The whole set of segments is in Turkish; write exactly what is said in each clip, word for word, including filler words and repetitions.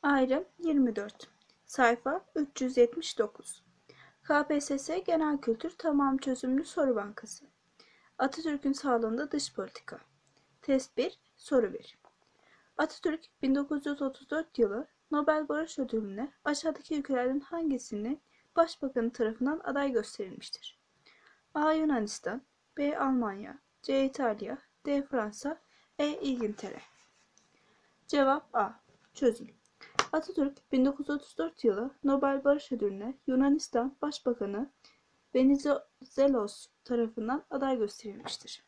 Ayrım yirmi dört. Sayfa üç yüz yetmiş dokuz. K P S S Genel Kültür Tamam Çözümlü Soru Bankası. Atatürk'ün sağlığında dış politika. Test bir, soru bir. Atatürk bin dokuz yüz otuz dört yılı Nobel Barış Ödülü'ne aşağıdaki ülkelerden hangisinin başbakanı tarafından aday gösterilmiştir? A. Yunanistan, B. Almanya, C. İtalya, D. Fransa, E. İngiltere. Cevap A. Çözüm. Atatürk bin dokuz yüz otuz dört yılı Nobel Barış Ödülü'ne Yunanistan Başbakanı Venizelos tarafından aday gösterilmiştir.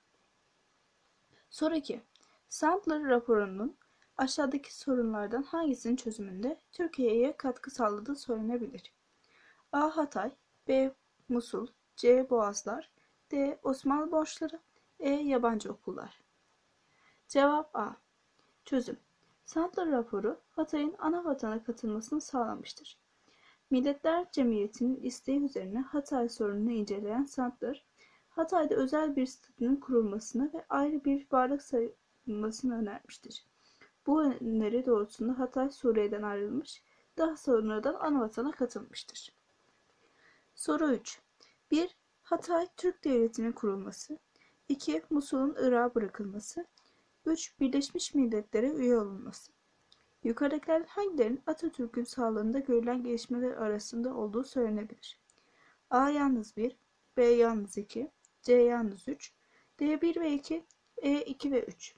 Soru iki. Sandler raporunun aşağıdaki sorunlardan hangisinin çözümünde Türkiye'ye katkı sağladığı söylenebilir? A. Hatay, B. Musul, C. Boğazlar, D. Osmanlı borçları, E. Yabancı okullar. Cevap A. Çözüm. Sandler raporu Hatay'ın ana vatana katılmasını sağlamıştır. Milletler Cemiyeti'nin isteği üzerine Hatay sorununu inceleyen Sandler, Hatay'da özel bir statünün kurulmasını ve ayrı bir varlık sayılmasını önermiştir. Bu öneri doğrultusunda Hatay Suriye'den ayrılmış, daha sonradan anavatana katılmıştır. Soru üç. bir. Hatay Türk Devleti'nin kurulması. iki. Musul'un Irak'a bırakılması. üç. Birleşmiş Milletler'e üye olunması. Yukarıdakilerden hangilerinin Atatürk'ün sağlığında görülen gelişmeler arasında olduğu söylenebilir? A. Yalnız bir, B. Yalnız iki, C. Yalnız üç, D. bir ve iki, E. iki ve üç.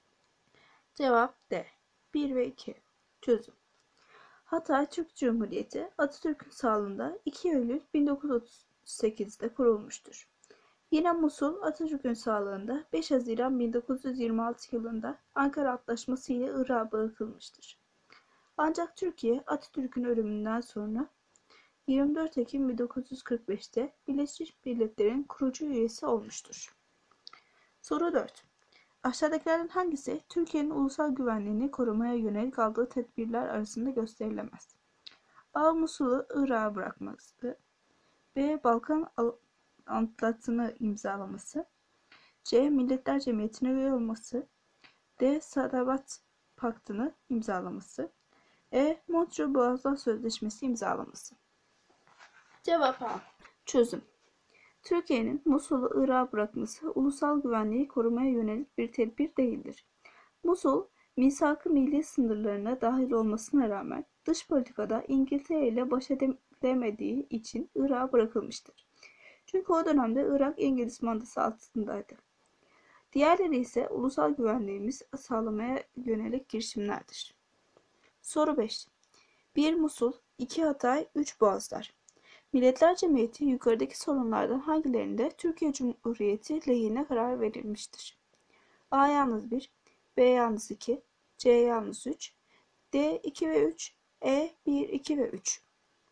Cevap D. bir ve iki. Çözüm. Hatay Türk Cumhuriyeti Atatürk'ün sağlığında iki Eylül bin dokuz yüz otuz sekiz'de kurulmuştur. Yine Musul Atatürk'ün sağlığında beş Haziran bin dokuz yüz yirmi altı yılında Ankara Antlaşması ile Irak'a bırakılmıştır. Ancak Türkiye Atatürk'ün ölümünden sonra yirmi dört Ekim bin dokuz yüz kırk beş'te Birleşmiş Milletler'in kurucu üyesi olmuştur. Soru dört. Aşağıdakilerden hangisi Türkiye'nin ulusal güvenliğini korumaya yönelik aldığı tedbirler arasında gösterilemez? A. Musul'u Irak'a bırakması, B. Balkan Antlaşması'nı imzalaması, C. Milletler Cemiyeti'ne üye olması, D. Sadabat Paktı'nı imzalaması, E. Montreux Boğazlar Sözleşmesi imzalaması. Cevap A. Çözüm. Türkiye'nin Musul'u Irak'a bırakması ulusal güvenliği korumaya yönelik bir tedbir değildir. Musul, misak-ı milli sınırlarına dahil olmasına rağmen dış politikada İngiltere ile baş edemediği için Irak'a bırakılmıştır. Çünkü o dönemde Irak İngiliz mandası altındaydı. Diğerleri ise ulusal güvenliğimizi sağlamaya yönelik girişimlerdir. Soru beş. bir Musul, iki Hatay, üç Boğazlar. Milletler Cemiyeti yukarıdaki sorunlardan hangilerinde Türkiye Cumhuriyeti lehine karar verilmiştir? A. Yalnız bir, B. Yalnız iki, C. Yalnız üç, D. iki ve üç, E. bir, iki ve üç.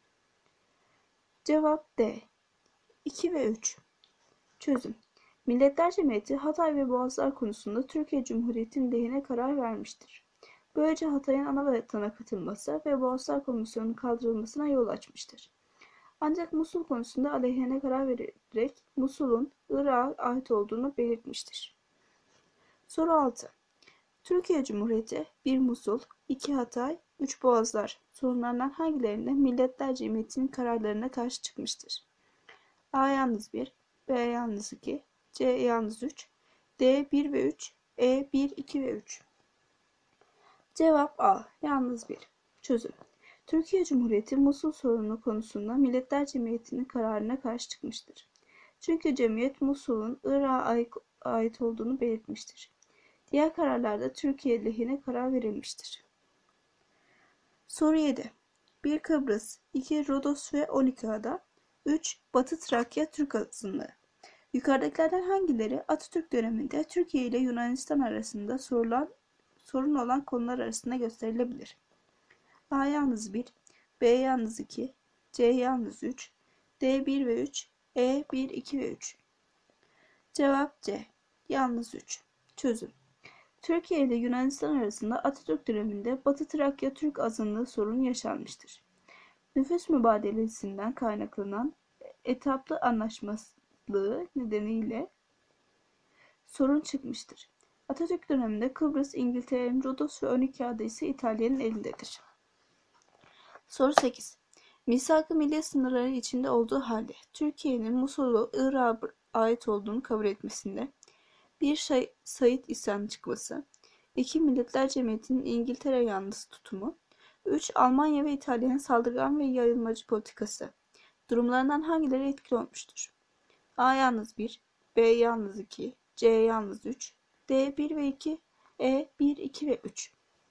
Cevap D. iki ve üç. Çözüm. Milletler Cemiyeti Hatay ve Boğazlar konusunda Türkiye Cumhuriyeti'nin lehine karar vermiştir. Böylece Hatay'ın anavatana katılması ve Boğazlar Komisyonu'nun kaldırılmasına yol açmıştır. Ancak Musul konusunda aleyhine karar vererek Musul'un Irak'a ait olduğunu belirtmiştir. Soru altı. Türkiye Cumhuriyeti bir Musul, iki Hatay, üç Boğazlar sorunlarından hangilerinde Milletler Cemiyeti'nin kararlarına karşı çıkmıştır? A. Yalnız bir, B. Yalnız iki, C. Yalnız üç, D. bir ve üç, E. bir, iki ve üç. Cevap A. Yalnız bir. Çözüm. Türkiye Cumhuriyeti Musul sorunu konusunda Milletler Cemiyeti'nin kararına karşı çıkmıştır. Çünkü cemiyet Musul'un Irak'a ait olduğunu belirtmiştir. Diğer kararlarda Türkiye lehine karar verilmiştir. Soru yedi. bir Kıbrıs, iki Rodos ve on iki ada, üç Batı Trakya Türk azınlığı. Yukarıdakilerden hangileri Atatürk döneminde Türkiye ile Yunanistan arasında sorulan, sorun olan konular arasında gösterilebilir? A. Yalnız bir, B. Yalnız iki, C. Yalnız üç, D. bir ve üç, E. bir, iki ve üç. Cevap C. Yalnız üç. Çözüm. Türkiye ile Yunanistan arasında Atatürk döneminde Batı Trakya Türk azınlığı sorunu yaşanmıştır. Nüfus mübadelesinden kaynaklanan etaplı anlaşmazlığı nedeniyle sorun çıkmıştır. Atatürk döneminde Kıbrıs İngiltere'nin, Rodos ve on iki ada ise İtalya'nın elindedir. Soru sekiz. Misak-ı milli sınırları içinde olduğu halde Türkiye'nin Musul'u Irak'a ait olduğunu kabul etmesinde bir şey Said isyanı çıkması, iki Milletler Cemiyeti'nin İngiltere yanlısı tutumu, üç Almanya ve İtalya'nın saldırgan ve yayılmacı politikası durumlarından hangileri etkili olmuştur? A yalnız bir, B yalnız iki, C yalnız üç, D bir ve iki, E bir, iki ve üç.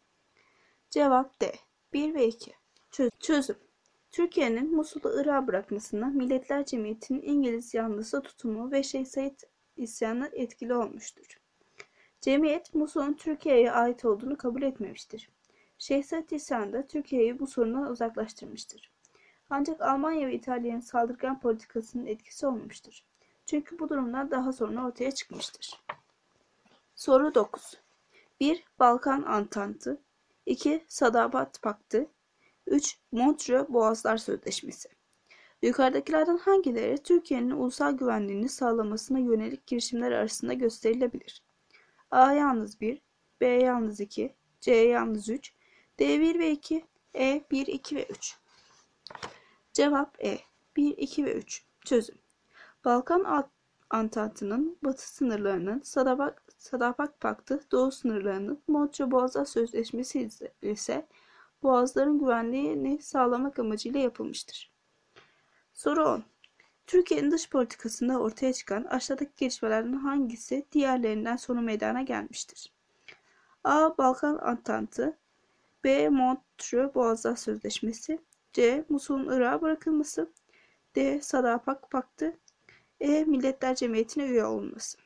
Cevap D. bir ve iki. Çözüm. Türkiye'nin Musul'u Irak'a bırakmasında Milletler Cemiyeti'nin İngiliz yanlısı tutumu ve Şeyh Said isyanı etkili olmuştur. Cemiyet, Musul'un Türkiye'ye ait olduğunu kabul etmemiştir. Şeyh Said isyanı da Türkiye'yi bu sorundan uzaklaştırmıştır. Ancak Almanya ve İtalya'nın saldırgan politikasının etkisi olmamıştır. Çünkü bu durumlar daha sonra ortaya çıkmıştır. Soru dokuz. bir Balkan Antantı, iki Sadabat Paktı, üç Montreux Boğazlar Sözleşmesi. Yukarıdakilerden hangileri Türkiye'nin ulusal güvenliğini sağlamasına yönelik girişimler arasında gösterilebilir? A yalnız bir, B yalnız iki, C yalnız üç, D bir ve iki, E bir, iki ve üç. Cevap E. bir, iki ve üç. Çözüm. Balkan Antantı'nın batı sınırlarının Sadapak, Sadapak Paktı, doğu sınırlarının Montreux Boğazlar Sözleşmesi ise boğazların güvenliğini sağlamak amacıyla yapılmıştır. Soru on. Türkiye'nin dış politikasında ortaya çıkan aşağıdaki gelişmelerden hangisi diğerlerinden sonra meydana gelmiştir? A. Balkan Antantı, B. Montreux Boğazlar Sözleşmesi, C. Musul'un Irak'a bırakılması, D. Sadapak Paktı, E. Milletler Cemiyeti'ne üye olması.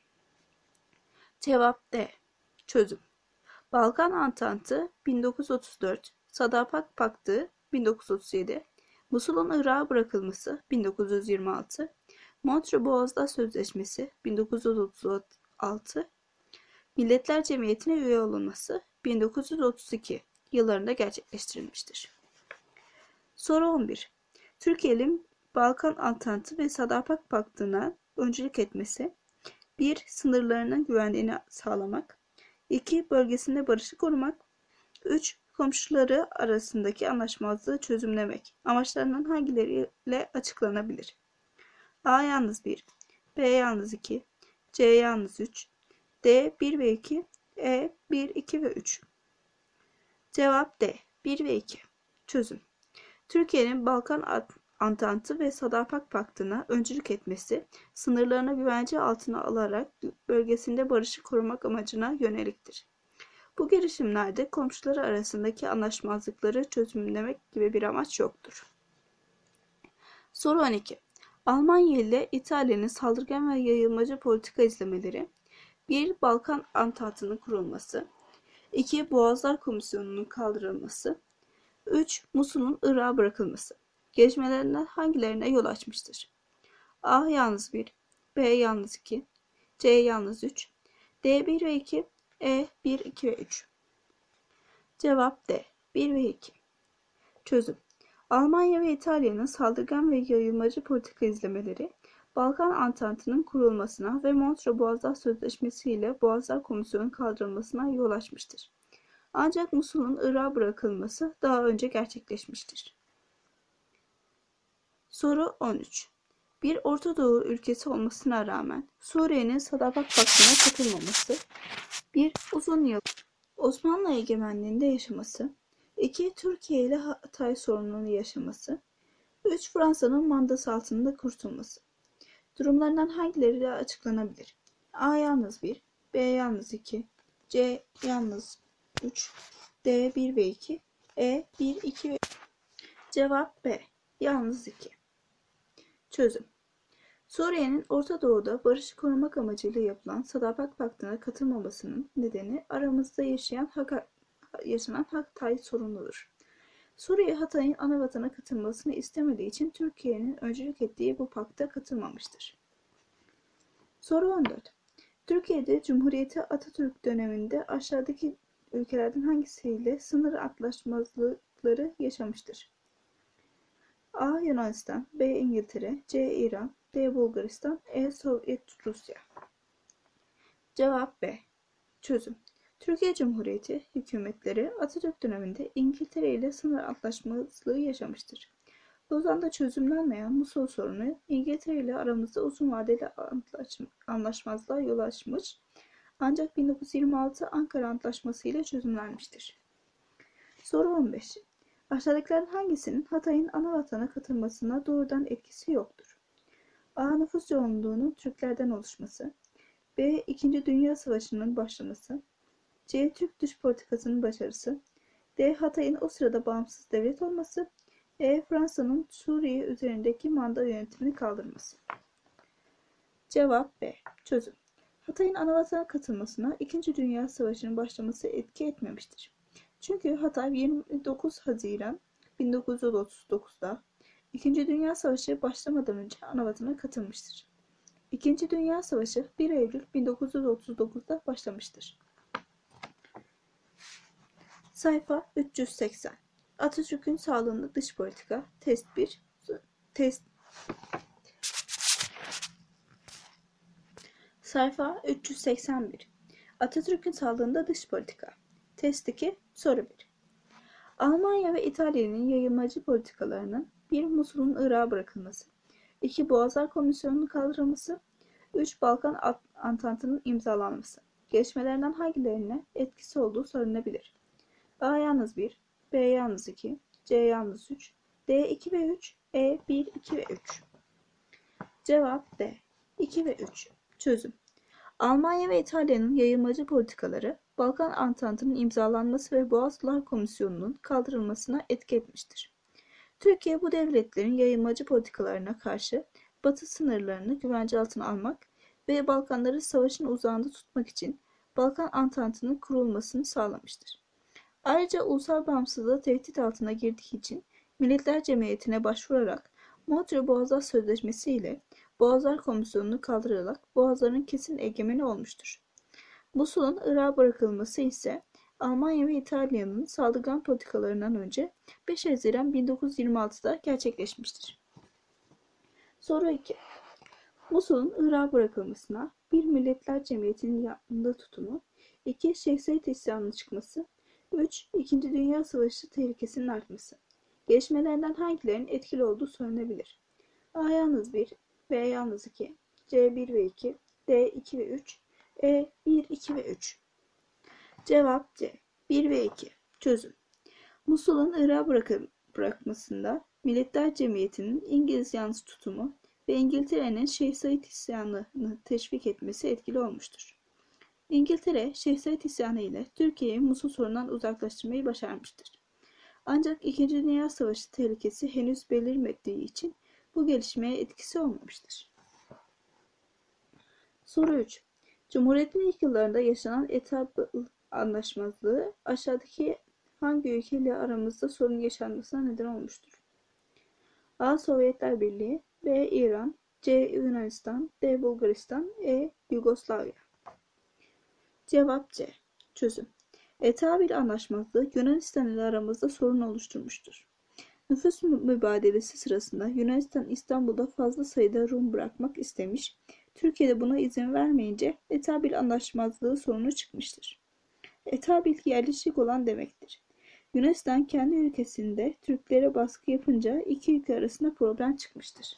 Cevap D. Çözüm. Balkan Antantı bin dokuz yüz otuz dört, Sadapak Paktı bin dokuz yüz otuz yedi, Musul'un Irak'a bırakılması bin dokuz yüz yirmi altı, Montreux Boğazlar Sözleşmesi bin dokuz yüz otuz altı, Milletler Cemiyeti'ne üye olunması bin dokuz yüz otuz iki yıllarında gerçekleştirilmiştir. Soru on bir. Türkiye'nin Balkan Antantı ve Sadapak Paktı'na öncülük etmesi, bir Sınırlarının güvenliğini sağlamak, iki Bölgesinde barışı korumak, üç Komşuları arasındaki anlaşmazlığı çözümlemek amaçlarından hangileriyle açıklanabilir? A yalnız bir, B yalnız iki, C yalnız üç, D bir ve iki, E bir, iki ve üç. Cevap D. bir ve iki. Çözüm. Türkiye'nin Balkan Antantı ve Sadapak Paktı'na öncülük etmesi, sınırlarını güvence altına alarak bölgesinde barışı korumak amacına yöneliktir. Bu girişimlerde komşuları arasındaki anlaşmazlıkları çözümlemek gibi bir amaç yoktur. Soru on iki. Almanya ile İtalya'nın saldırgan ve yayılmacı politika izlemeleri, bir Balkan Antantı'nın kurulması, iki Boğazlar Komisyonu'nun kaldırılması, üç Musul'un Irak'a bırakılması gelişmelerinden hangilerine yol açmıştır? A yalnız bir, B yalnız iki, C yalnız üç, D bir ve iki, E bir, iki ve üç. Cevap D. bir ve iki. Çözüm. Almanya ve İtalya'nın saldırgan ve yayılmacı politika izlemeleri, Balkan Antantı'nın kurulmasına ve Montreux Boğazlar Sözleşmesi ile Boğazlar Komisyonu'nun kaldırılmasına yol açmıştır. Ancak Musul'un Irak'a bırakılması daha önce gerçekleşmiştir. Soru on üç. Bir Orta Doğu ülkesi olmasına rağmen Suriye'nin Sadapak Paktı'na katılmaması, bir Uzun yıl Osmanlı egemenliğinde yaşaması, iki Türkiye ile Hatay sorununu yaşaması, üç Fransa'nın mandası altında kurtulması durumlarından hangileri açıklanabilir? A yalnız bir, B yalnız iki, C yalnız üç, D bir ve iki, E bir, iki ve üç. Cevap B. Yalnız iki. Çözüm. Suriye'nin Orta Doğu'da barışı korumak amacıyla yapılan Sadapak Paktı'na katılmamasının nedeni aramızda yaşayan Hak yaşanan Hatay sorunudur. Suriye Hatay'ın anavatana katılmasını istemediği için Türkiye'nin öncülük ettiği bu pakta katılmamıştır. Soru on dört. Türkiye'de Cumhuriyeti Atatürk döneminde aşağıdaki ülkelerden hangisiyle sınır antlaşmazlıkları yaşamıştır? A. Yunanistan, B. İngiltere, C. İran, D. Bulgaristan, E. Sovyet Rusya. Cevap B. Çözüm. Türkiye Cumhuriyeti hükümetleri Atatürk döneminde İngiltere ile sınır antlaşmazlığı yaşamıştır. Lozan'da çözümlenmeyen Musul sorunu İngiltere ile aramızda uzun vadeli anlaşmazlığa yol açmış, ancak bin dokuz yüz yirmi altı Ankara Antlaşması ile çözümlenmiştir. Soru on beş. Aşağıdakilerin hangisinin Hatay'ın anavatana katılmasına doğrudan etkisi yoktur? A. Nüfus yoğunluğunun Türklerden oluşması. B. İkinci Dünya Savaşı'nın başlaması. C. Türk dış politikasının başarısı. D. Hatay'ın o sırada bağımsız devlet olması. E. Fransa'nın Suriye üzerindeki manda yönetimini kaldırması. Cevap B. Çözüm. Hatay'ın anavatana katılmasına İkinci Dünya Savaşı'nın başlaması etki etmemiştir. Çünkü Hatay yirmi dokuz Haziran bin dokuz yüz otuz dokuz'da İkinci Dünya Savaşı başlamadan önce anavatana katılmıştır. İkinci Dünya Savaşı bir Eylül bin dokuz yüz otuz dokuz'da başlamıştır. Sayfa üç yüz seksen. Atatürk'ün sağlığında dış politika. Test bir. Test. Sayfa üç yüz seksen bir. Atatürk'ün sağlığında dış politika. Test iki. Soru bir. Almanya ve İtalya'nın yayılmacı politikalarının bir. Musul'un Irak'a bırakılması. iki. Boğazlar Komisyonu'nun kaldırılması. üç. Balkan Antantı'nın imzalanması. Gelişmelerinden hangilerine etkisi olduğu sorulabilir. A yalnız bir, B yalnız iki, C yalnız üç, D iki ve üç, E bir, iki ve üç. Cevap D. iki ve üç. Çözüm. Almanya ve İtalya'nın yayılmacı politikaları, Balkan Antantı'nın imzalanması ve Boğazlar Komisyonu'nun kaldırılmasına etki etmiştir. Türkiye bu devletlerin yayılmacı politikalarına karşı Batı sınırlarını güvence altına almak ve Balkanları savaşın uzağında tutmak için Balkan Antantı'nın kurulmasını sağlamıştır. Ayrıca ulusal bağımsızlığı tehdit altına girdiği için Milletler Cemiyeti'ne başvurarak Montreux Boğazlar Sözleşmesi ile Boğazlar Komisyonu'nu kaldırarak Boğazların kesin egemeni olmuştur. Musul'un Irak'a bırakılması ise Almanya ve İtalya'nın saldırgan politikalarından önce beş Haziran bin dokuz yüz yirmi altı'da gerçekleşmiştir. Soru iki. Musul'un Irak'a bırakılmasına bir. Milletler Cemiyeti'nin yanında tutumu, iki. Şeyh Said isyanının çıkması, üç. İkinci Dünya Savaşı tehlikesinin artması. Gelişmelerden hangilerinin etkili olduğu söylenebilir. A yalnız bir, B yalnız iki, C bir ve iki, D iki ve üç, E bir, iki ve üç. Cevap C. bir ve iki. Çözüm. Musul'un Irak'a bırakmasında Milletler Cemiyeti'nin İngiliz yanlısı tutumu ve İngiltere'nin Şeyh Said isyanını teşvik etmesi etkili olmuştur. İngiltere, Şeyh Said isyanı ile Türkiye'yi Musul sorunundan uzaklaştırmayı başarmıştır. Ancak İkinci Dünya Savaşı tehlikesi henüz belirmediği için bu gelişmeye etkisi olmamıştır. Soru üç. Cumhuriyetin ilk yıllarında yaşanan etap anlaşmazlığı aşağıdaki hangi ülkeyle aramızda sorun yaşanmasına neden olmuştur? A. Sovyetler Birliği, B. İran, C. Yunanistan, D. Bulgaristan, E. Yugoslavya. Cevap C. Çözüm. Etabil anlaşmazlığı Yunanistan ile aramızda sorun oluşturmuştur. Nüfus mübadelesi sırasında Yunanistan İstanbul'da fazla sayıda Rum bırakmak istemiş, Türkiye'de buna izin vermeyince Etabil anlaşmazlığı sorunu çıkmıştır. Etabil yerleşik olan demektir. Yunanistan kendi ülkesinde Türklere baskı yapınca iki ülke arasında problem çıkmıştır.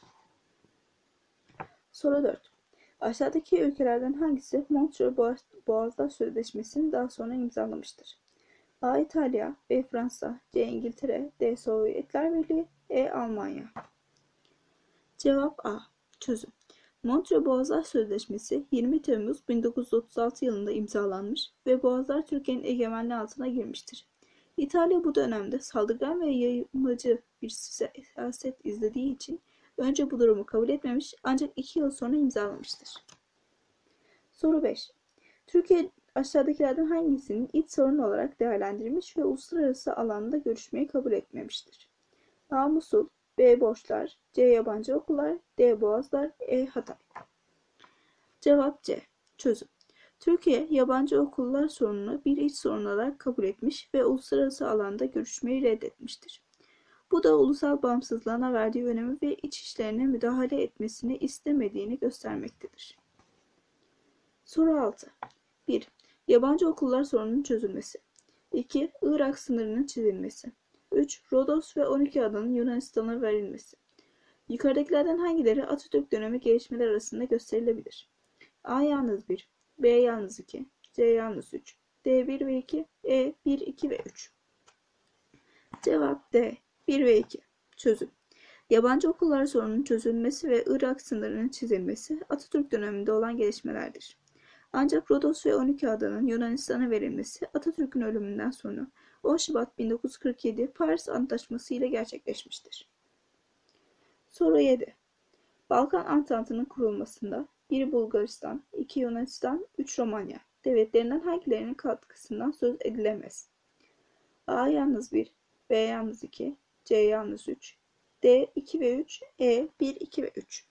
Soru dört. Aşağıdaki ülkelerden hangisi Montreux Boğazlar Sözleşmesi'ni daha sonra imzalamıştır? A. İtalya, B. Fransa, C. İngiltere, D. Sovyetler Birliği, E. Almanya. Cevap A. Çözüm. Montreux Boğazlar Sözleşmesi yirmi Temmuz bin dokuz yüz otuz altı yılında imzalanmış ve Boğazlar Türkiye'nin egemenliği altına girmiştir. İtalya bu dönemde saldırgan ve yayılmacı bir siyaset izlediği için önce bu durumu kabul etmemiş ancak iki yıl sonra imzalamıştır. Soru beş. Türkiye aşağıdakilerden hangisinin iç sorun olarak değerlendirilmiş ve uluslararası alanda görüşmeyi kabul etmemiştir? A. Musul, B. Borçlar, C. Yabancı okullar, D. Boğazlar, E. Hatay. Cevap C. Çözüm. Türkiye, yabancı okullar sorununu bir iç sorun olarak kabul etmiş ve uluslararası alanda görüşmeyi reddetmiştir. Bu da ulusal bağımsızlığına verdiği önemi ve iç işlerine müdahale etmesini istemediğini göstermektedir. Soru altı. bir. Yabancı okullar sorununun çözülmesi. iki. Irak sınırının çizilmesi. üç. Rodos ve on iki adanın Yunanistan'a verilmesi. Yukarıdakilerden hangileri Atatürk dönemi gelişmeler arasında gösterilebilir? A yalnız bir, B yalnız iki, C yalnız üç, D bir ve iki, E bir, iki ve üç. Cevap D. bir ve iki. Çözüm. Yabancı okullar sorununun çözülmesi ve Irak sınırının çizilmesi Atatürk döneminde olan gelişmelerdir. Ancak Rodos ve on iki adanın Yunanistan'a verilmesi Atatürk'ün ölümünden sonra on Şubat bin dokuz yüz kırk yedi Paris Antlaşması ile gerçekleşmiştir. Soru yedi. Balkan Antantı'nın kurulmasında bir Bulgaristan, iki Yunanistan, üç Romanya devletlerinden hangilerinin katkısından söz edilemez? A yalnız bir, B yalnız iki, C yalnız üç, D iki ve üç, E bir, iki ve üç.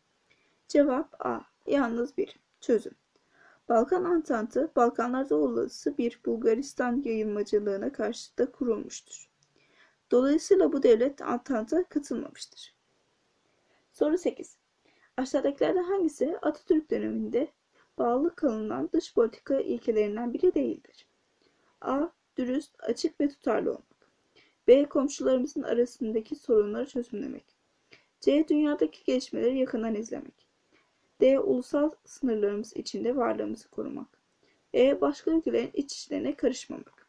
Cevap A. Yalnız bir. Çözüm. Balkan Antantı, Balkanlarda olası bir Bulgaristan yayılmacılığına karşı da kurulmuştur. Dolayısıyla bu devlet Antant'a katılmamıştır. Soru sekiz. Aşağıdakilerden hangisi Atatürk döneminde bağlı kalınan dış politika ilkelerinden biri değildir? A. Dürüst, açık ve tutarlı olmak. B. Komşularımızın arasındaki sorunları çözümlemek. C. Dünyadaki gelişmeleri yakından izlemek. D. Ulusal sınırlarımız içinde varlığımızı korumak. E. Başka ülkelerin iç işlerine karışmamak.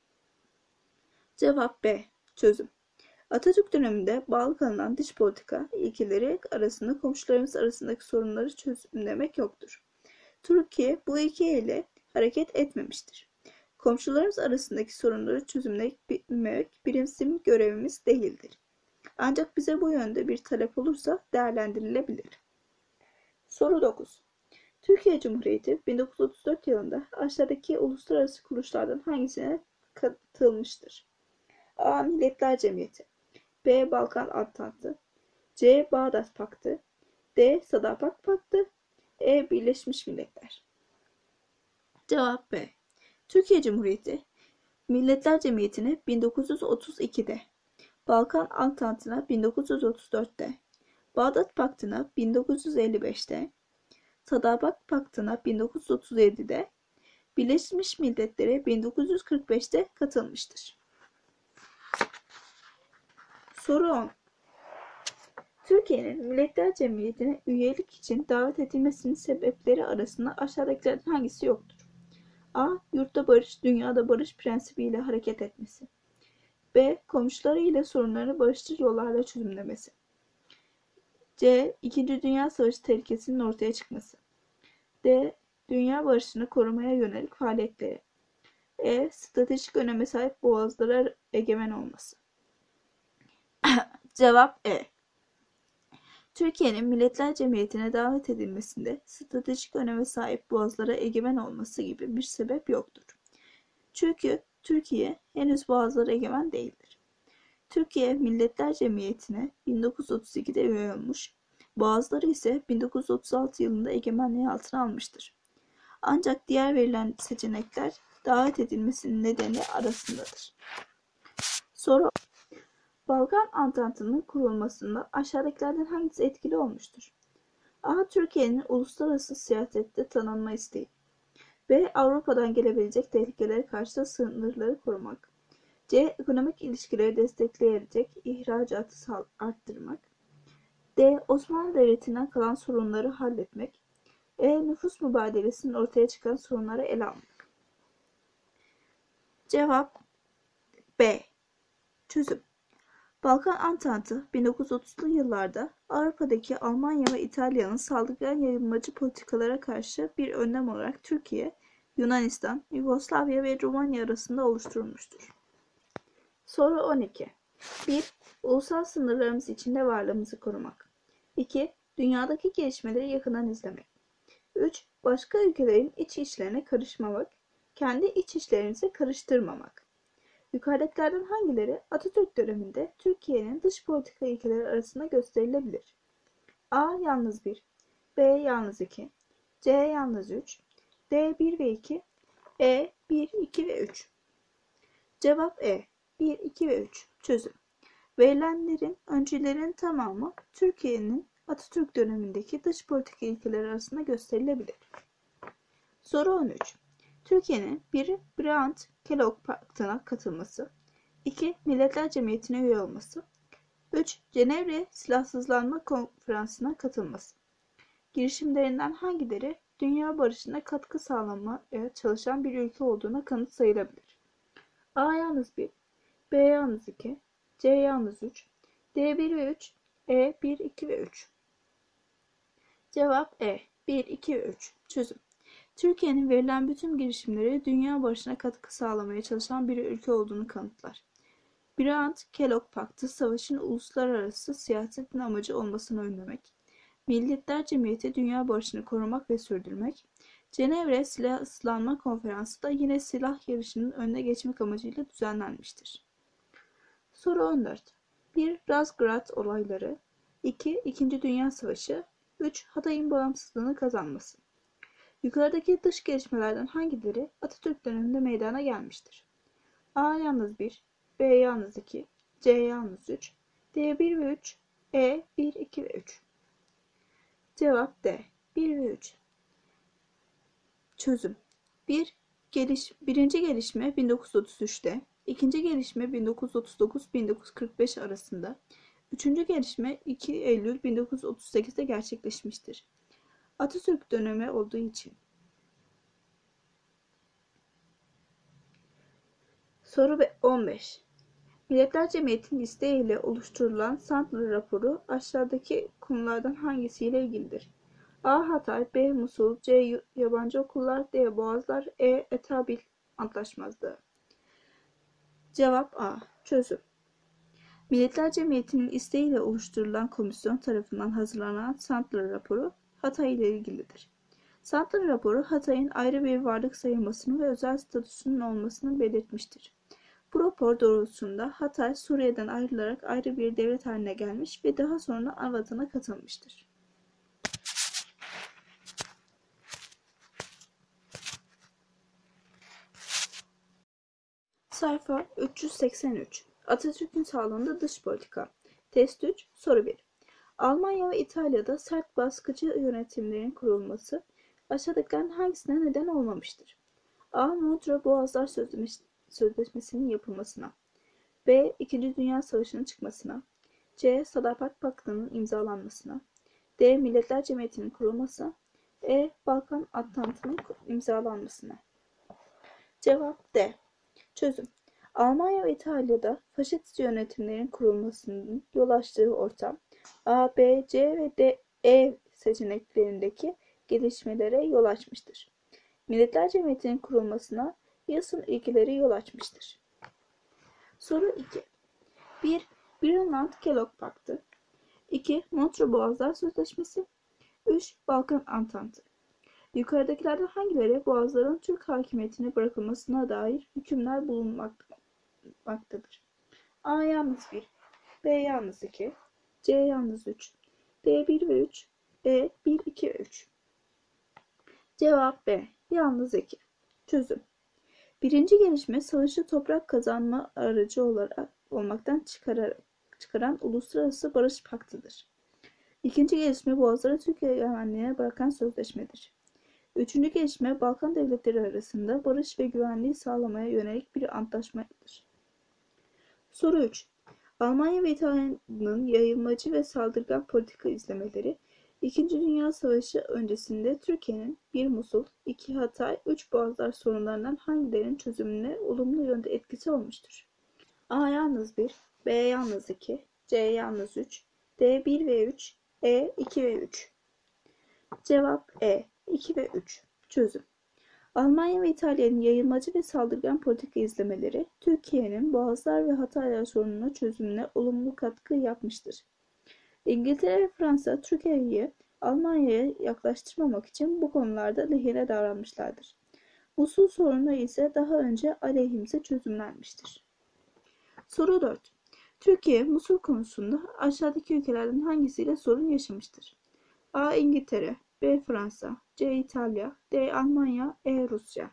Cevap B. Çözüm. Atatürk döneminde bağlı kalınan dış politika ilkeleri arasında komşularımız arasındaki sorunları çözümlemek yoktur. Türkiye bu ilke ile hareket etmemiştir. Komşularımız arasındaki sorunları çözümlemek bizim görevimiz değildir. Ancak bize bu yönde bir talep olursa değerlendirilebilir. Soru dokuz. Türkiye Cumhuriyeti bin dokuz yüz otuz dört yılında aşağıdaki uluslararası kuruluşlardan hangisine katılmıştır? A. Milletler Cemiyeti, B. Balkan Antantı, C. Bağdat Paktı, D. Sadakat Paktı, E. Birleşmiş Milletler. Cevap B. Türkiye Cumhuriyeti Milletler Cemiyeti'ne bin dokuz yüz otuz ikide, Balkan Antantı'na bin dokuz yüz otuz dörtte, Bağdat Paktı'na bin dokuz yüz elli beşte, Sadakat Paktı'na bin dokuz yüz otuz yedide, Birleşmiş Milletler'e bin dokuz yüz kırk beşte katılmıştır. Soru on. Türkiye'nin Milletler Cemiyeti'ne üyelik için davet edilmesinin sebepleri arasında aşağıdakilerden hangisi yoktur? A. Yurtta barış, dünyada barış prensibiyle hareket etmesi. B. Komşuları ile sorunlarını barışçıl yollarla çözümlemesi. C. İkinci Dünya Savaşı tehlikesinin ortaya çıkması. D. Dünya barışını korumaya yönelik faaliyetleri. E. Stratejik öneme sahip boğazlara egemen olması. Cevap E. Türkiye'nin Milletler Cemiyeti'ne davet edilmesinde stratejik öneme sahip boğazlara egemen olması gibi bir sebep yoktur. Çünkü Türkiye henüz boğazlara egemen değildir. Türkiye Milletler Cemiyeti'ne bin dokuz yüz otuz ikide üye olmuş, boğazları ise bin dokuz yüz otuz altı yılında egemenliği altına almıştır. Ancak diğer verilen seçenekler davet edilmesinin nedeni arasındadır. Soru: Balkan Antantı'nın kurulmasında aşağıdakilerden hangisi etkili olmuştur? A. Türkiye'nin uluslararası siyasette tanınma isteği. B. Avrupa'dan gelebilecek tehlikelere karşı sınırları korumak. C. Ekonomik ilişkileri destekleyerek ihracatı arttırmak. D. Osmanlı Devleti'nden kalan sorunları halletmek. E. Nüfus mübadelesinin ortaya çıkan sorunları ele almak. Cevap B. Çözüm. Balkan Antantı bin dokuz yüz otuzlu yıllarda Avrupa'daki Almanya ve İtalya'nın saldırgan yayılmacı politikalara karşı bir önlem olarak Türkiye, Yunanistan, Yugoslavya ve Romanya arasında oluşturulmuştur. Soru on iki. bir. Ulusal sınırlarımız içinde varlığımızı korumak. iki. Dünyadaki gelişmeleri yakından izlemek. üç. Başka ülkelerin iç işlerine karışmamak, kendi iç işlerimizi karıştırmamak. Yukarıdakilerden hangileri Atatürk döneminde Türkiye'nin dış politika ilkeleri arasında gösterilebilir? A. Yalnız bir, B. Yalnız iki, C. Yalnız üç, D. bir ve iki, E. bir, iki ve üç. Cevap E. bir, iki ve üç. Çözüm. Verilenlerin öncülerin tamamı Türkiye'nin Atatürk dönemindeki dış politika ilkeleri arasında gösterilebilir. Soru on üç. Türkiye'nin bir Brand-Kellogg Paktı'na katılması, iki Milletler Cemiyeti'ne üye olması, üç Cenevre Silahsızlanma Konferansı'na katılması. Girişimlerinden hangileri dünya barışına katkı sağlamaya çalışan bir ülke olduğuna kanıt sayılabilir? A yalnız bir, B yalnız iki, C yalnız üç, D bir ve üç, E bir, iki ve üç. Cevap E. bir, iki ve üç. Çözüm. Türkiye'nin verilen bütün girişimleri dünya barışına katkı sağlamaya çalışan bir ülke olduğunu kanıtlar. Brand-Kellogg Paktı, savaşın uluslararası siyasetin amacı olmasını önlemek, Milletler Cemiyeti dünya barışını korumak ve sürdürmek, Cenevre Silahsızlanma Konferansı da yine silah yarışının önüne geçmek amacıyla düzenlenmiştir. Soru on dört. bir Razgrad olayları, iki İkinci Dünya Savaşı, üç Hatay'ın bağımsızlığını kazanması. Yukarıdaki dış gelişmelerden hangileri Atatürk döneminde meydana gelmiştir? A yalnız bir, B yalnız iki, C yalnız üç, D bir ve üç, E bir, iki ve üç. Cevap D. bir ve üç. Çözüm. bir. Geliş, birinci gelişme bin dokuz yüz otuz üçte, ikinci gelişme bin dokuz yüz otuz dokuz - bin dokuz yüz kırk beş arasında, üçüncü gelişme iki Eylül bin dokuz yüz otuz sekizde gerçekleşmiştir. Atatürk dönemi olduğu için. Soru on beş. Milletler Cemiyeti'nin isteğiyle oluşturulan Sandler raporu aşağıdaki konulardan hangisiyle ilgilidir? A. Hatay, B. Musul, C. Yabancı okullar, D. Boğazlar, E. Etabil Antlaşmazlığı. Cevap A. Çözüm. Milletler Cemiyeti'nin isteğiyle oluşturulan komisyon tarafından hazırlanan Sandler raporu Hatay ile ilgilidir. Sandler raporu Hatay'ın ayrı bir varlık sayılmasını ve özel statüsünün olmasını belirtmiştir. Bu rapor doğrultusunda Hatay, Suriye'den ayrılarak ayrı bir devlet haline gelmiş ve daha sonra Avatan'a katılmıştır. Sayfa üç yüz seksen üç. Atatürk'ün sağlığında dış politika. Test üç, soru bir. Almanya ve İtalya'da sert baskıcı yönetimlerin kurulması aşağıdakilerin hangisine neden olmamıştır? A. Montreux Boğazlar Sözleşmesi'nin yapılmasına, B. İkinci Dünya Savaşı'nın çıkmasına, C. Sadakat Paktı'nın imzalanmasına, D. Milletler Cemiyeti'nin kurulmasına, E. Balkan Antantı'nın imzalanmasına. Cevap D. Çözüm. Almanya ve İtalya'da faşist yönetimlerin kurulmasının yol açtığı ortam, A, B, C ve D, E seçeneklerindeki gelişmelere yol açmıştır. Milletler Cemiyeti'nin kurulmasına Wilson ilkeleri yol açmıştır. Soru iki. bir Brundtland-Kellogg Paktı, iki Montreux Boğazlar Sözleşmesi, üç Balkan Antantı. Yukarıdakilerden hangileri Boğazların Türk hakimiyetine bırakılmasına dair hükümler bulunmaktadır? A yalnız bir, B yalnız iki, C yalnız üç, D bir ve üç, E bir, iki ve üç. Cevap B. Yalnız iki. Çözüm. Birinci gelişme savaşı toprak kazanma aracı olarak olmaktan çıkararak, çıkaran Uluslararası Barış Paktı'dır. İkinci gelişme Boğazları Türkiye egemenliğine bırakan sözleşmedir. Üçüncü gelişme Balkan devletleri arasında barış ve güvenliği sağlamaya yönelik bir antlaşmadır. Soru üç. Almanya ve İtalya'nın yayılmacı ve saldırgan politika izlemeleri, İkinci Dünya Savaşı öncesinde Türkiye'nin bir Musul, iki Hatay, üç Boğazlar sorunlarından hangilerinin çözümüne olumlu yönde etkisi olmuştur? A yalnız bir, B yalnız iki, C yalnız üç, D bir ve üç, E iki ve üç. Cevap E. iki ve üç. Çözüm. Almanya ve İtalya'nın yayılmacı ve saldırgan politika izlemeleri, Türkiye'nin Boğazlar ve Hataylar sorununa çözümüne olumlu katkı yapmıştır. İngiltere ve Fransa, Türkiye'yi Almanya'ya yaklaştırmamak için bu konularda lehine davranmışlardır. Musul sorunu ise daha önce aleyhimize çözümlenmiştir. Soru dört. Türkiye, Musul konusunda aşağıdaki ülkelerden hangisiyle sorun yaşamıştır? A. İngiltere, B. Fransa, C. İtalya, D. Almanya, E. Rusya.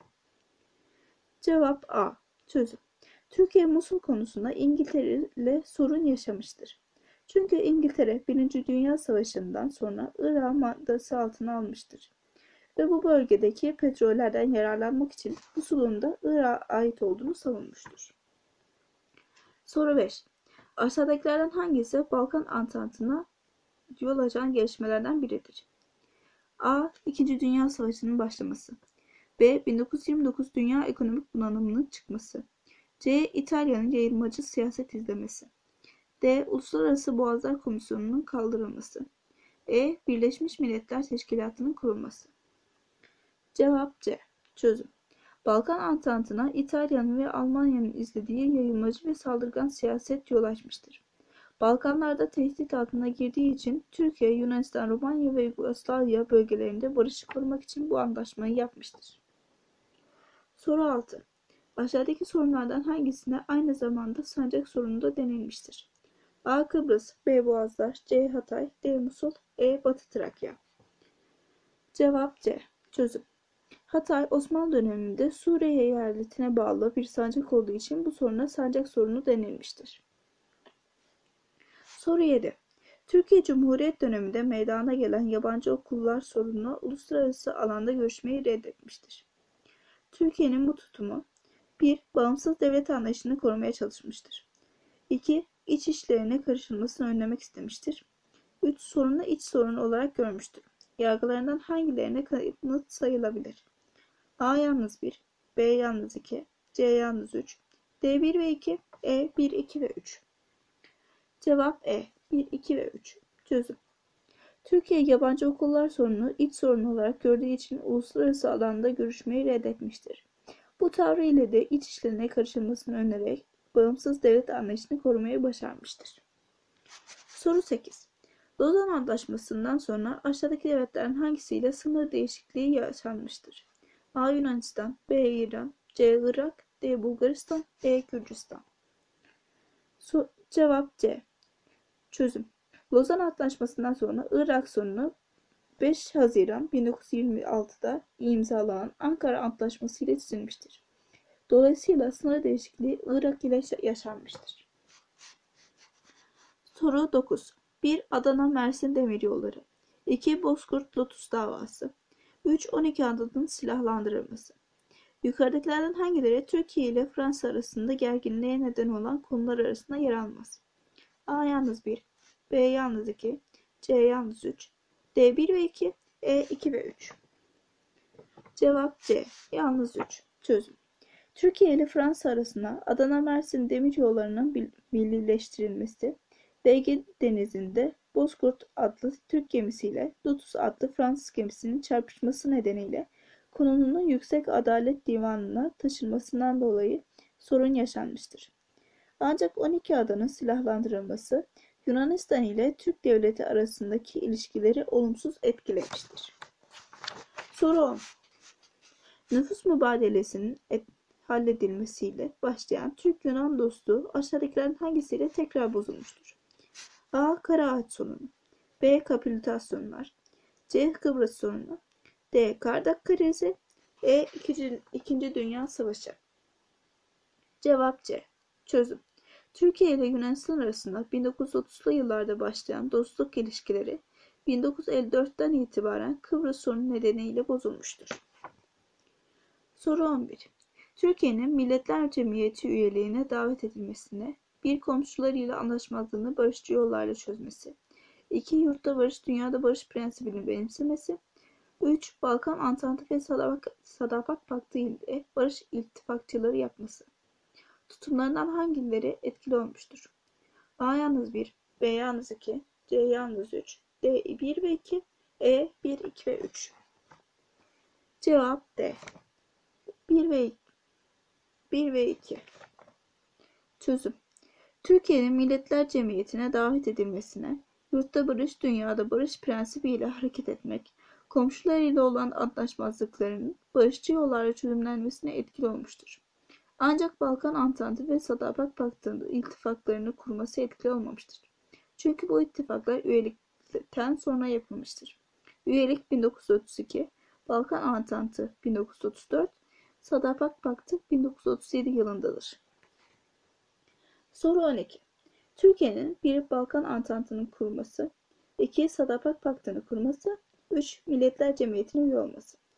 Cevap A. Çözüm. Türkiye Musul konusunda İngiltere ile sorun yaşamıştır. Çünkü İngiltere Birinci Dünya Savaşı'ndan sonra Irak'ı mandası altına almıştır. ve bu bölgedeki petrollerden yararlanmak için bu sulunun da Irak'a ait olduğunu savunmuştur. Soru beş. Aşağıdakilerden hangisi Balkan Antantı'na yol açan gelişmelerden biridir? A. İkinci Dünya Savaşı'nın başlaması. B. bin dokuz yüz yirmi dokuz Dünya Ekonomik Bunalımı'nın çıkması. C. İtalya'nın yayılmacı siyaset izlemesi. D. Uluslararası Boğazlar Komisyonu'nun kaldırılması. E. Birleşmiş Milletler Teşkilatı'nın kurulması. Cevap C. Çözüm. Balkan Antantı'na İtalya'nın ve Almanya'nın izlediği yayılmacı ve saldırgan siyaset yol açmıştır. Balkanlarda tehdit altına girdiği için Türkiye, Yunanistan, Romanya ve Yugoslavya bölgelerinde barışı korumak için bu anlaşmayı yapmıştır. Soru altı. Aşağıdaki sorunlardan hangisine aynı zamanda sancak sorunu da denilmiştir? A. Kıbrıs, B. Boğazlar, C. Hatay, D. Musul, E. Batı Trakya. Cevap C. Çözüm. Hatay, Osmanlı döneminde Suriye eyaletine bağlı bir sancak olduğu için bu soruna sancak sorunu denilmiştir. Soru yedi. Türkiye Cumhuriyet döneminde meydana gelen yabancı okullar sorununu uluslararası alanda görüşmeyi reddetmiştir. Türkiye'nin bu tutumu bir. Bağımsız devlet anlayışını korumaya çalışmıştır. iki. İç işlerine karışılmasını önlemek istemiştir. üç. Sorunu iç sorun olarak görmüştür. Yargılarından hangilerine kanıt sayılabilir? A yalnız bir, B yalnız iki, C yalnız üç, D bir ve iki, E bir, iki ve üç. Cevap E bir, iki ve üç. Çözüm. Türkiye yabancı okullar sorununu iç sorun olarak gördüğü için uluslararası alanda görüşmeyi reddetmiştir. Bu tavrı ile de iç işlerine karışılmasını önererek bağımsız devlet anlayışını korumayı başarmıştır. Soru sekiz. Lozan Antlaşması'ndan sonra aşağıdaki devletlerin hangisiyle sınır değişikliği yaşanmıştır? A. Yunanistan, B. İran, C. Irak, D. Bulgaristan, E. Gürcistan. So Cevap C. Çözüm. Lozan Antlaşması'ndan sonra Irak sorunu beş Haziran bin dokuz yüz yirmi altıda imzalanan Ankara Antlaşması ile çözülmüştür. Dolayısıyla sınır değişikliği Irak ile yaşanmıştır. Soru dokuz. bir. Adana-Mersin Demiryolları. iki. Bozkurt-Lotus davası. üç. on iki adadın silahlandırılması. Yukarıdakilerden hangileri Türkiye ile Fransa arasında gerginliğe neden olan konular arasında yer almaz? A yalnız bir, B yalnız iki, C yalnız üç, D bir ve iki, E iki ve üç. Cevap C. Yalnız üç. Çözüm. Türkiye ile Fransa arasında Adana-Mersin demiryollarının millileştirilmesi ve Ege Denizi'nde Bozkurt adlı Türk gemisiyle Lotus adlı Fransız gemisinin çarpışması nedeniyle konunun Yüksek Adalet Divanı'na taşınmasından dolayı sorun yaşanmıştır. Ancak on iki adanın silahlandırılması Yunanistan ile Türk Devleti arasındaki ilişkileri olumsuz etkilemiştir. Soru on. Nüfus mübadelesinin et, halledilmesiyle başlayan Türk-Yunan dostluğu aşağıdakilerin hangisiyle tekrar bozulmuştur? A. Karaağaç sorunu, B. Kapitülasyonlar, C. Kıbrıs sorunu, D. Kardak krizi, E. İkinci, İkinci Dünya Savaşı. Cevap C. Çözüm. Türkiye ile Yunanistan arasında bin dokuz yüz otuzlu yıllarda başlayan dostluk ilişkileri bin dokuz yüz elli dörtten itibaren Kıbrıs sorunu nedeniyle bozulmuştur. Soru on bir. Türkiye'nin Milletler Cemiyeti üyeliğine davet edilmesine, bir komşularıyla anlaşmazlığını barışçı yollarla çözmesi, iki Yurtta barış, dünyada barış prensibini benimsemesi, üç Balkan Antantı ve Sadakat Paktı ile barış ittifakçıları yapması. Tutumlarından hangileri etkili olmuştur? A yalnız bir, B yalnız iki, C yalnız üç, D bir ve iki, E bir, iki ve üç. Cevap D. bir ve bir ve iki. Çözüm. Türkiye'nin Milletler Cemiyeti'ne davet edilmesine, yurtta barış, dünyada barış prensibiyle hareket etmek, komşularıyla olan anlaşmazlıklarının barışçı yollarla çözümlenmesine etkili olmuştur. Ancak Balkan Antantı ve Sadakat Paktı'nın iltifaklarını kurması etkili olmamıştır. Çünkü bu ittifaklar üyelikten sonra yapılmıştır. Üyelik bin dokuz yüz otuz iki, Balkan Antantı bin dokuz yüz otuz dört, Sadakat Paktı bin dokuz yüz otuz yedi yılındadır. Soru on iki. Türkiye'nin bir Balkan Antantı'nın kurması, iki Sadakat Paktı'nı kurması, üç Milletler Cemiyeti'ne üye olması.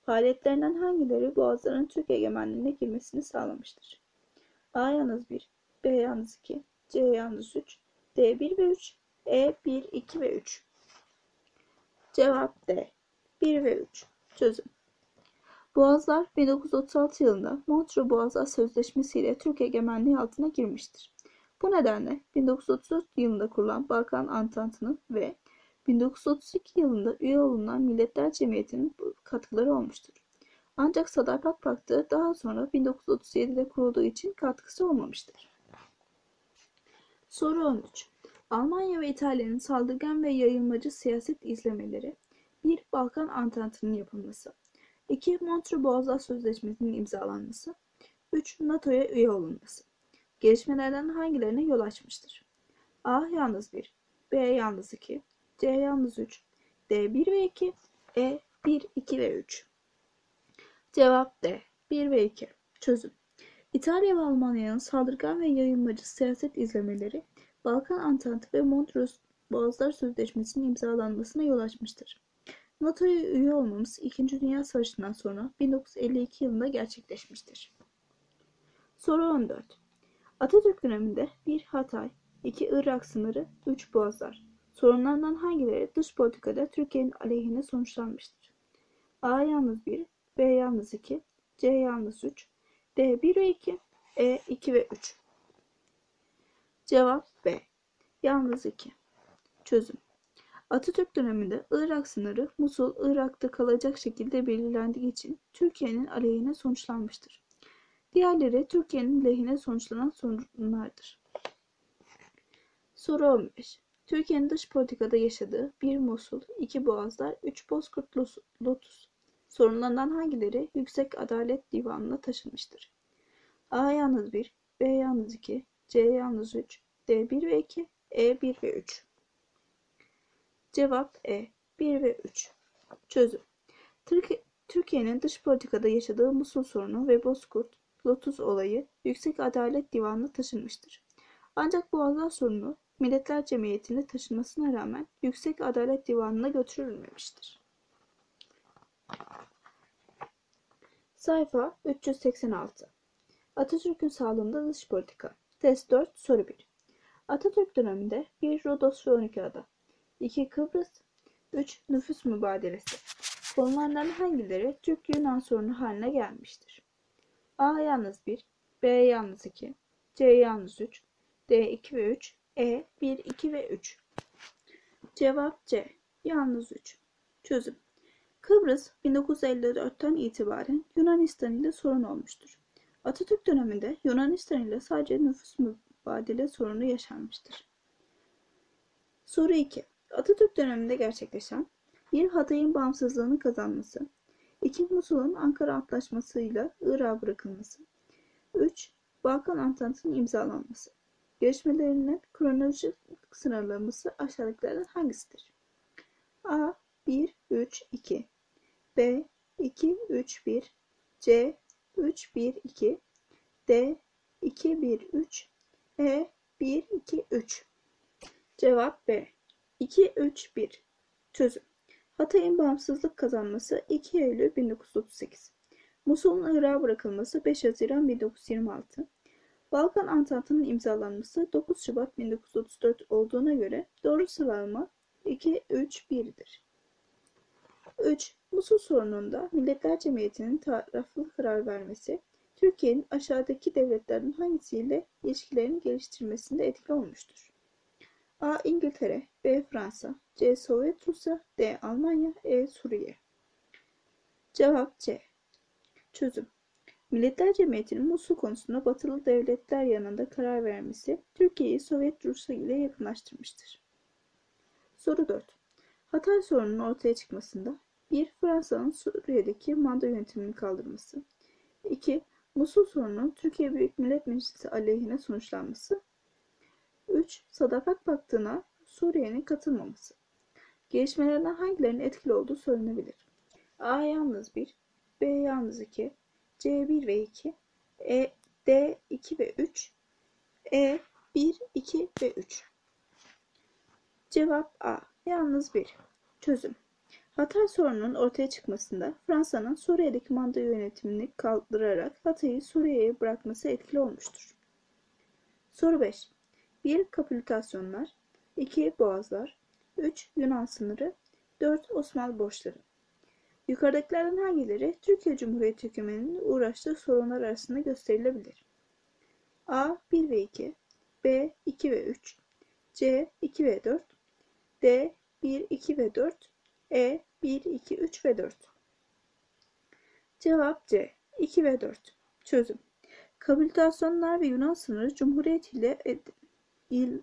Faaliyetlerinden hangileri Boğazların Türk egemenliğine girmesini sağlamıştır? A yalnız bir, B yalnız iki, C yalnız üç, D bir ve üç, E bir, iki ve üç. Cevap D. bir ve üç. Çözüm. Boğazlar bin dokuz yüz otuz altı yılında Montreux Boğazlar Sözleşmesi ile Türk egemenliği altına girmiştir. Bu nedenle bin dokuz yüz otuz dört yılında kurulan Balkan Antantı'nın ve bin dokuz yüz otuz iki yılında üye olunan Milletler Cemiyeti'nin katkıları olmuştur. Ancak Sadakat Paktı daha sonra bin dokuz yüz otuz yedide kurulduğu için katkısı olmamıştır. Soru on üç. Almanya ve İtalya'nın saldırgan ve yayılmacı siyaset izlemeleri. bir. Balkan Antantı'nın yapılması. iki. Montreux Boğazlar Sözleşmesi'nin imzalanması. üç. NATO'ya üye olunması. Gelişmelerden hangilerine yol açmıştır? A yalnız bir, B yalnız iki, C yalnız üç, D bir ve iki, E bir, iki ve üç. Cevap D. bir ve iki. Çözüm. İtalya ve Almanya'nın saldırgan ve yayılmacı siyaset izlemeleri Balkan Antantı ve Montreux Boğazlar Sözleşmesi'nin imzalanmasına yol açmıştır. NATO'ya üye olmamız İkinci Dünya Savaşı'ndan sonra bin dokuz yüz elli iki yılında gerçekleşmiştir. Soru on dört. Atatürk döneminde bir. Hatay, iki. Irak sınırı, üç. Boğazlar. Sorunlardan hangileri dış politikada Türkiye'nin aleyhine sonuçlanmıştır? A yalnız bir, B yalnız iki, C yalnız üç, D bir ve iki, E iki ve üç. Cevap B. Yalnız iki. Çözüm. Atatürk döneminde Irak sınırı Musul, Irak'ta kalacak şekilde belirlendiği için Türkiye'nin aleyhine sonuçlanmıştır. Diğerleri Türkiye'nin lehine sonuçlanan sorunlardır. Soru on beş. Türkiye'nin dış politikada yaşadığı bir. Musul, iki. Boğazlar, üç. Bozkurt Lotus. Sorunlarından hangileri Yüksek Adalet Divanı'na taşınmıştır? A yalnız bir, B yalnız iki, C yalnız üç, D bir ve iki, E bir ve üç. Cevap E. bir ve üç. Çözüm. Türkiye'nin dış politikada yaşadığı Musul sorunu ve Bozkurt Lotus olayı Yüksek Adalet Divanı'na taşınmıştır. Ancak Boğazlar sorunu Milletler Cemiyeti'ne taşınmasına rağmen Yüksek Adalet Divanı'na götürülmemiştir. Sayfa üç yüz seksen altı. Atatürk'ün sağlığında dış politika. Test dört, soru bir. Atatürk döneminde bir. Rodos ve on iki ada, iki. Kıbrıs, üç. Nüfus mübadelesi. Bunlardan hangileri Türk-Yunan sorunu haline gelmiştir? A yalnız bir, B yalnız iki, C yalnız üç, D iki ve üç, E bir, iki ve üç. Cevap C. Yalnız üç. Çözüm. Kıbrıs bin dokuz yüz elli dörtten itibaren Yunanistan ile sorun olmuştur. Atatürk döneminde Yunanistan ile sadece nüfus mübadele sorunu yaşanmıştır. Soru iki. Atatürk döneminde gerçekleşen bir. Hatay'ın bağımsızlığını kazanması, iki. Musul'un Ankara Antlaşması'yla Irak'a bırakılması, üç. Balkan Antantı'nın imzalanması. Gelişmelerinin kronolojik sıralaması aşağıdakilerden hangisidir? A. bir, üç, iki, B. iki, üç, bir, C. üç, bir, iki, D. iki, bir, üç, E. bir, iki, üç. Cevap B. iki, üç, bir. Çözüm. Hatay'ın bağımsızlık kazanması iki Eylül bin dokuz yüz otuz sekiz. Musul'un Irak'a bırakılması beş Haziran bin dokuz yüz yirmi altı. Balkan Antantı'nın imzalanması dokuz Şubat bin dokuz yüz otuz dört olduğuna göre doğru sıralama iki, üç, bir'dir. üç. Musul sorununda Milletler Cemiyeti'nin taraflı karar vermesi, Türkiye'nin aşağıdaki devletlerden hangisiyle ilişkilerini geliştirmesinde etkili olmuştur? A. İngiltere, B. Fransa, C. Sovyet Rusya, D. Almanya, E. Suriye. Cevap C. Çözüm. Milletler Cemiyeti'nin Musul konusunda batılı devletler yanında karar vermesi Türkiye'yi Sovyet Rusya ile yakınlaştırmıştır. Soru dört. Hatay sorununun ortaya çıkmasında bir. Fransa'nın Suriye'deki manda yönetimini kaldırması, iki. Musul sorununun Türkiye Büyük Millet Meclisi aleyhine sonuçlanması, üç. Sadakat Paktı'na Suriye'nin katılmaması. Gelişmelerden hangilerinin etkili olduğu söylenebilir? A yalnız bir, B yalnız iki, C bir ve iki, E, D iki ve üç, E bir, iki ve üç. Cevap A. Yalnız bir. Çözüm. Hatay sorununun ortaya çıkmasında Fransa'nın Suriye'deki manda yönetimini kaldırarak Hatay'ı Suriye'ye bırakması etkili olmuştur. Soru beş. bir. Kapitülasyonlar, iki. Boğazlar, üç. Yunan sınırı, dört. Osmanlı borçları. Yukarıdakilerden hangileri Türkiye Cumhuriyeti hükümetinin uğraştığı sorunlar arasında gösterilebilir? A. bir ve iki, B. iki ve üç, C. iki ve dört, D. bir, iki ve dört, E. bir, iki, üç ve dört. Cevap C. iki ve dört. Çözüm. Kapitülasyonlar ve Yunan sınırı Cumhuriyet ile il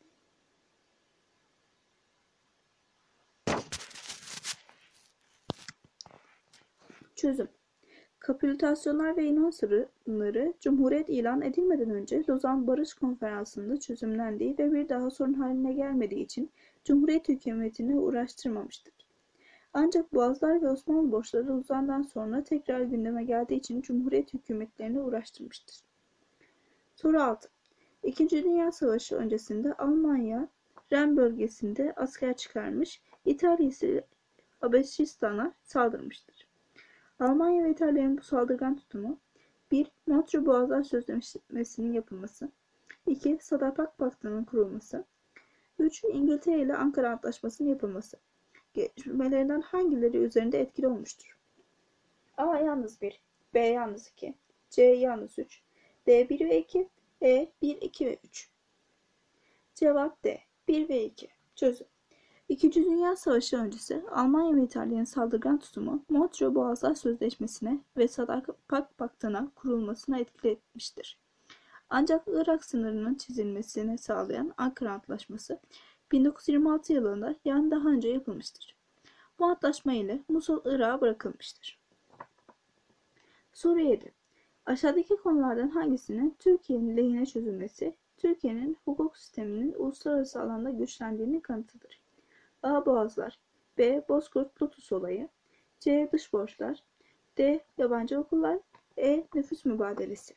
Çözüm. Kapitülasyonlar ve Yunan sınırları Cumhuriyet ilan edilmeden önce Lozan Barış Konferansı'nda çözümlendiği ve bir daha sorun haline gelmediği için Cumhuriyet hükümetini uğraştırmamıştır. Ancak Boğazlar ve Osmanlı borçları Lozan'dan sonra tekrar gündeme geldiği için Cumhuriyet hükümetlerini uğraştırmıştır. Soru altı. İkinci Dünya Savaşı öncesinde Almanya Ren bölgesinde asker çıkarmış, İtalya ise Habeşistan'a saldırmıştır. Almanya ve İtalya'nın bu saldırgan tutumu: bir. Montreux Boğazlar Sözleşmesi'nin yapılması, iki. Sadapak Paktı'nın kurulması, üç. İngiltere ile Ankara Antlaşması'nın yapılması. Gelişmelerinden hangileri üzerinde etkili olmuştur? A. Yalnız bir, B. Yalnız iki, C. Yalnız üç, D. bir ve iki, E. bir, iki ve üç. Cevap D. bir ve iki. Çözüm. İkinci Dünya Savaşı öncesi Almanya ve İtalya'nın saldırgan tutumu Montreux Boğazlar Sözleşmesi'ne ve Sadapak Paktı'na kurulmasına etkili etmiştir. Ancak Irak sınırının çizilmesini sağlayan Ankara Antlaşması bin dokuz yüz yirmi altı yılında, yani daha önce yapılmıştır. Bu antlaşma ile Musul Irak'a bırakılmıştır. Soru yedi. Aşağıdaki konulardan hangisinin Türkiye'nin lehine çözülmesi, Türkiye'nin hukuk sisteminin uluslararası alanda güçlendiğinin kanıtıdır? A. Boğazlar, B. Bozkurt-Lotus olayı, C. Dış borçlar, D. Yabancı okullar, E. Nüfus mübadelesi.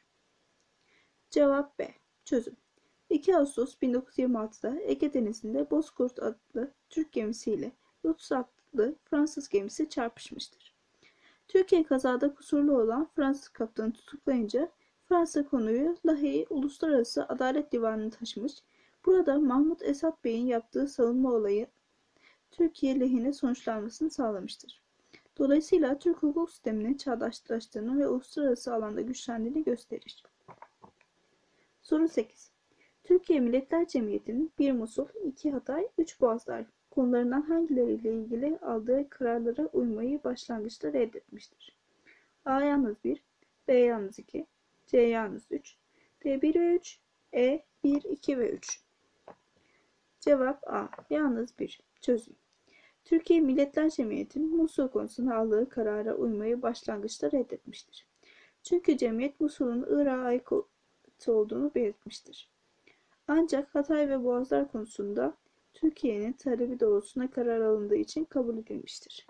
Cevap B. Çözüm. iki Ağustos bin dokuz yüz yirmi altıda Ege Denizi'nde Bozkurt adlı Türk gemisiyle Lotus adlı Fransız gemisi çarpışmıştır. Türkiye kazada kusurlu olan Fransız kaptanı tutuklayınca Fransa konuyu Lahey Uluslararası Adalet Divanı'na taşımış. Burada Mahmut Esat Bey'in yaptığı savunma olayı Türkiye lehine sonuçlanmasını sağlamıştır. Dolayısıyla Türk hukuk sisteminin çağdaşlaştığını ve uluslararası alanda güçlendiğini gösterir. Soru sekiz. Türkiye Milletler Cemiyeti'nin bir Musul, iki Hatay, üç Boğazlar konularından hangileriyle ilgili aldığı kararlara uymayı başlangıçta reddetmiştir? A. Yalnız bir, B. Yalnız iki, C. Yalnız üç, D. bir ve üç, E. bir, iki ve üç. Cevap A. Yalnız bir. Çözüm. Türkiye Milletler Cemiyeti'nin Musul konusunda aldığı karara uymayı başlangıçta reddetmiştir. Çünkü cemiyet Musul'un Irak'a ait olduğunu belirtmiştir. Ancak Hatay ve Boğazlar konusunda Türkiye'nin talebi doğrultusunda karar alındığı için kabul edilmiştir.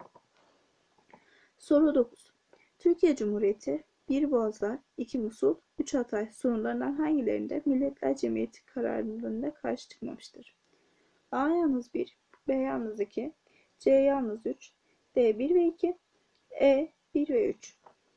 Soru dokuz. Türkiye Cumhuriyeti bir Boğazlar, iki Musul, üç Hatay sorunlarından hangilerinde Milletler Cemiyeti kararlarına karşı çıkmamıştır? A. Yalnız bir, B. Yalnız iki, C. Yalnız üç, D. bir ve iki, E. bir ve üç.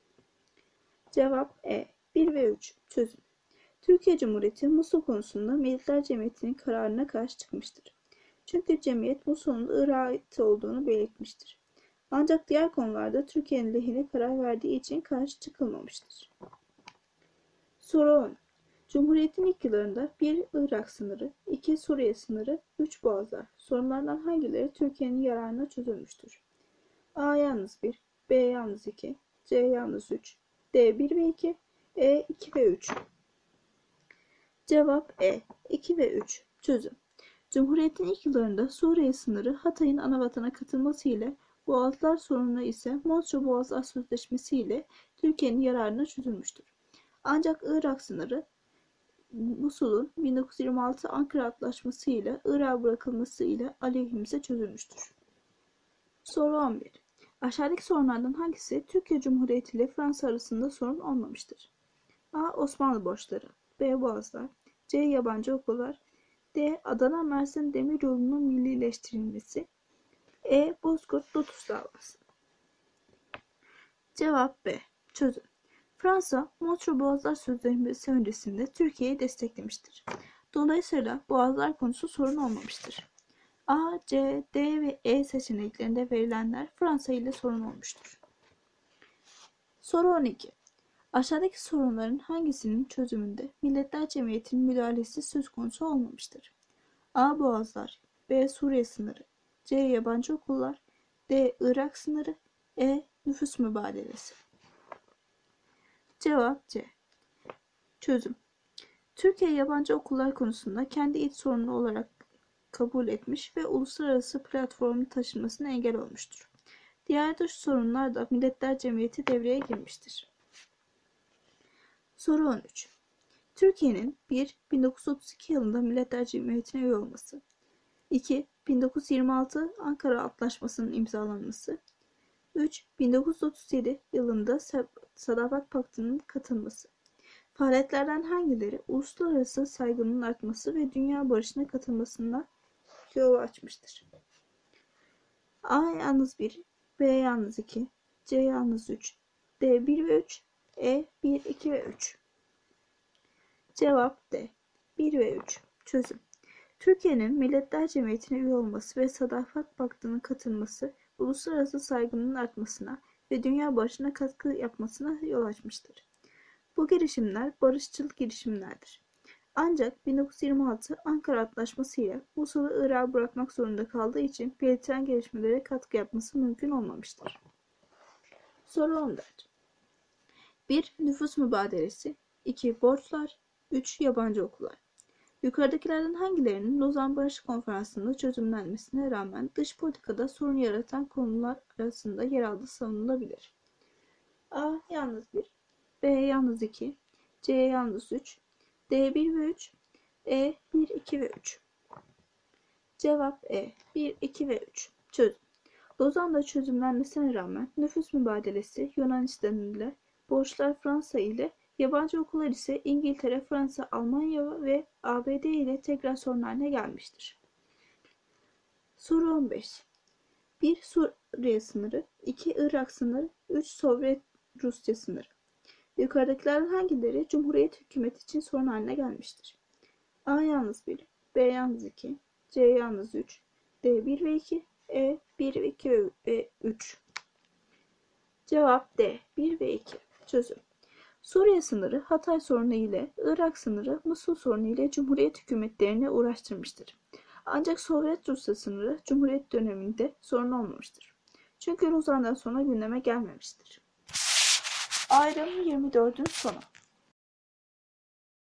Cevap E. bir ve üç. Çözüm. Türkiye Cumhuriyeti Musul konusunda Milletler Cemiyeti'nin kararına karşı çıkmıştır. Çünkü cemiyet Musul'un Irak'a ait olduğunu belirtmiştir. Ancak diğer konularda Türkiye'nin lehine karar verdiği için karşı çıkılmamıştır. Soru on. Cumhuriyetin ilk yıllarında bir Irak sınırı, iki Suriye sınırı, üç Boğazlar sorunlardan hangileri Türkiye'nin yararına çözülmüştür? A. Yalnız bir, B. Yalnız iki, C. Yalnız üç, D. bir ve iki, E. iki ve üç. Cevap E. iki ve üç. Çözüm. Cumhuriyetin ilk yıllarında Suriye sınırı Hatay'ın anavatana katılması ile Boğazlar sorunu ise Montreux Boğazlar Sözleşmesi ile Türkiye'nin yararına çözülmüştür. Ancak Irak sınırı Musul'un bin dokuz yüz yirmi altı Ankara Antlaşması ile Irak'a bırakılması ile aleyhimize çözülmüştür. Soru on bir. Aşağıdaki sorunlardan hangisi Türkiye Cumhuriyeti ile Fransa arasında sorun olmamıştır? A. Osmanlı borçları, B. Boğazlar, C. Yabancı okullar, D. Adana-Mersin Demiryolu'nun millileştirilmesi, E. Bozkurt-Lotus davası. Cevap B. Çözüm. Fransa, Montreux Boğazlar Sözleşmesi öncesinde Türkiye'yi desteklemiştir. Dolayısıyla Boğazlar konusu sorun olmamıştır. A, C, D ve E seçeneklerinde verilenler Fransa ile sorun olmuştur. Soru on iki. Aşağıdaki sorunların hangisinin çözümünde Milletler Cemiyeti'nin müdahalesi söz konusu olmamıştır? A. Boğazlar, B. Suriye sınırı, C. Yabancı okullar, D. Irak sınırı, E. Nüfus mübadelesi. Cevap C. Çözüm. Türkiye yabancı okullar konusunda kendi iç sorunu olarak kabul etmiş ve uluslararası platformun taşınmasına engel olmuştur. Diğer dış sorunlar da Milletler Cemiyeti devreye girmiştir. Soru on üç. Türkiye'nin bir. bin dokuz yüz otuz iki yılında Milletler Cemiyeti'ne üye olması, iki. bin dokuz yüz yirmi altı Ankara Antlaşması'nın imzalanması, üç. bin dokuz yüz otuz yedi yılında Sadakat Paktı'nın katılması. Faaliyetlerden hangileri uluslararası saygının artması ve dünya barışına katılmasına yol açmıştır? A yalnız bir, B yalnız iki, C yalnız üç, D bir ve üç, E bir, iki ve üç. Cevap D. bir ve üç. Çözüm. Türkiye'nin Milletler Cemiyeti'ne üye olması ve Sadakat Paktı'nın katılması uluslararası saygının artmasına ve dünya barışına katkı yapmasına yol açmıştır. Bu girişimler barışçıl girişimlerdir. Ancak bin dokuz yüz yirmi altı Ankara Antlaşması ile Musul'u Irak'a bırakmak zorunda kaldığı için belirtilen gelişmelere katkı yapması mümkün olmamıştır. Soru on dört. bir. Nüfus mübadelesi, iki. Borçlar, üç. Yabancı okullar. Yukarıdakilerden hangilerinin Lozan Barış Konferansı'nda çözümlenmesine rağmen dış politikada sorun yaratan konular arasında yer aldığı savunulabilir? A. Yalnız bir, B. Yalnız iki, C. Yalnız üç, D bir ve üç, E bir, iki ve üç. Cevap E. bir, iki ve üç. Çözüm. Lozan'da çözümlenmesine rağmen nüfus mübadelesi Yunanistan ile, borçlar Fransa ile, yabancı okullar ise İngiltere, Fransa, Almanya ve A B D ile tekrar sorun haline gelmiştir. Soru on beş. bir. Suriye sınırı, iki. Irak sınırı, üç. Sovyet Rusya sınırı. Yukarıdakilerden hangileri Cumhuriyet hükümeti için sorun haline gelmiştir? A yalnız bir, B yalnız iki, C yalnız üç, D bir ve iki, E bir ve iki ve üç. Cevap D. bir ve iki. Çözüm. Suriye sınırı Hatay sorunu ile, Irak sınırı Musul sorunu ile Cumhuriyet hükümetlerini uğraştırmıştır. Ancak Sovyet Rusya sınırı Cumhuriyet döneminde sorun olmamıştır. Çünkü Lozan'dan sonra gündeme gelmemiştir. Ayrım yirmi dördün sonu.